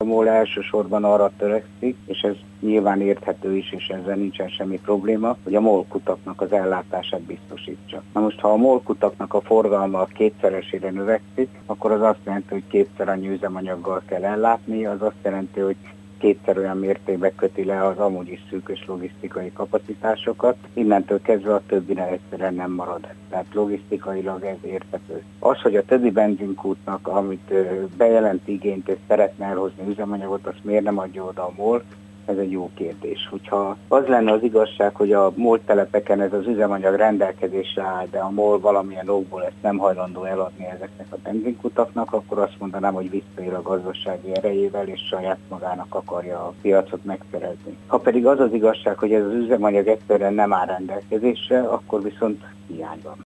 MOL elsősorban arra törekszik, és ez nyilván érthető is, és ezzel nincsen semmi probléma, hogy a MOL kutaknak az ellátását biztosítsa. Na most, ha a MOL kutaknak a forgalma kétszeresére növekszik, akkor az azt jelenti, hogy kétszer annyi üzemanyaggal kell ellátni, az azt jelenti, hogy kétszer olyan mértékben köti le az amúgy is szűkös logisztikai kapacitásokat, innentől kezdve a többire egyszerűen nem marad. Tehát logisztikailag ez érthető. Az, hogy a többi benzinkútnak, amit bejelent igényt és szeretne elhozni üzemanyagot, azt miért nem adja oda a MOL? Ez egy jó kérdés. Hogyha az lenne az igazság, hogy a MOL telepeken ez az üzemanyag rendelkezésre áll, de a MOL valamilyen okból ezt nem hajlandó eladni ezeknek a benzinkutaknak, akkor azt mondanám, hogy visszaél a gazdasági erejével, és saját magának akarja a piacot megszerezni. Ha pedig az az igazság, hogy ez az üzemanyag egyszerűen nem áll rendelkezésre, akkor viszont hiány van.